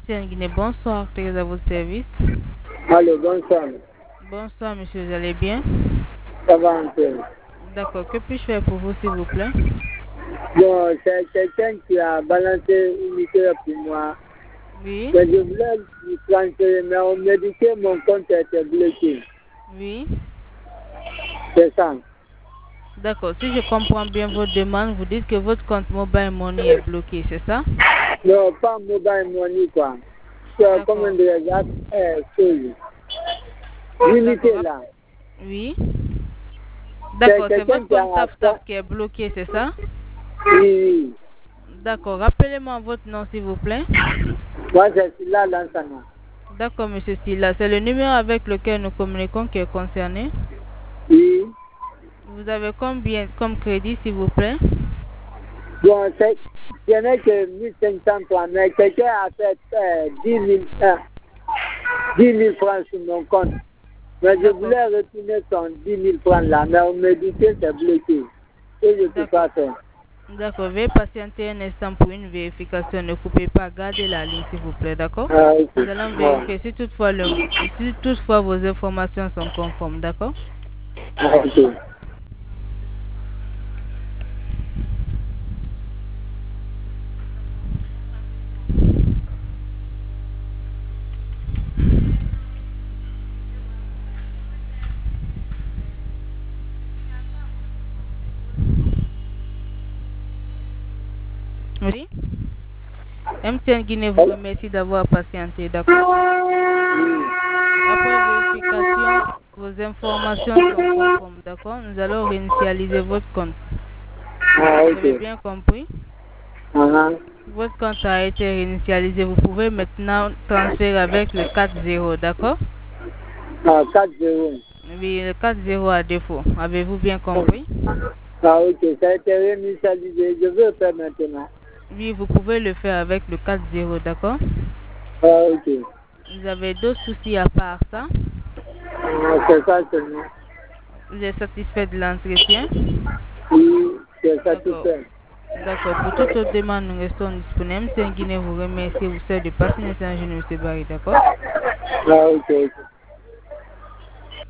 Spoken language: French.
MTN Guinée, bonsoir, très à votre service. Allô, bonsoir. Bonsoir, monsieur, vous allez bien? Ça va un peu. D'accord, que puis-je faire pour vous, s'il vous plaît? Bon, c'est quelqu'un qui a balancé une idée pour moi. Oui, Mais je voulais lui transférer, mais on m'a dit que mon compte était bloqué. oui. C'est ça. D'accord, si je comprends bien votre demande, vous dites que votre compte Mobile Money est bloqué, c'est ça? Non, pas mobile money, quoi. C'est comme un D'accord, chose. Limité d'accord, là. oui. C'est D'accord, c'est quelqu'un votre qui compte a TapTap qui est bloqué, c'est ça? Oui, oui. D'accord, rappelez-moi votre nom, s'il vous plaît. Moi, je suis là, l'enseignant. D'accord, monsieur Silla, c'est le numéro avec lequel nous communiquons qui est concerné. Oui. Vous avez combien comme crédit, s'il vous plaît? Bon, je n'ai que 1500 francs, mais quelqu'un a fait 10 000 francs sur mon compte. Mais je D'accord, voulais retourner son 10 000 francs là, mais on me dit que c'est bloqué. Et je ne peux d'accord. pas faire. D'accord, veuillez patienter un instant pour une vérification. Ne coupez pas, gardez la ligne, s'il vous plaît, d'accord? Ah, ok. Nous allons Bon. vérifier si toutefois vos informations sont conformes, d'accord? Ah, ok. Oui? MTN Guinée vous remercie d'avoir patienté, d'accord? Après vérification, vos informations sont conformes, d'accord? Nous allons réinitialiser votre compte. Ah, Vous avez ok. bien compris? Ah, Votre compte a été réinitialisé. Vous pouvez maintenant transférer avec le 4-0, d'accord? ah, 4-0. Oui, le 4-0 à défaut. Avez-vous bien compris? Ah, ok. Ça a été réinitialisé. Je veux faire maintenant. Oui, vous pouvez le faire avec le 4-0, d'accord? Ah, ok. Vous avez d'autres soucis à part ça? Ah, c'est ça seulement. Vous êtes satisfait de l'entretien? Oui, c'est D'accord. satisfait. D'accord. Pour toute autre demande, nous restons disponibles. C'est un Guinée vous remercie. Vous souhaite de passer une excellente journée, M. Barry, d'accord? Ah, ok, ok.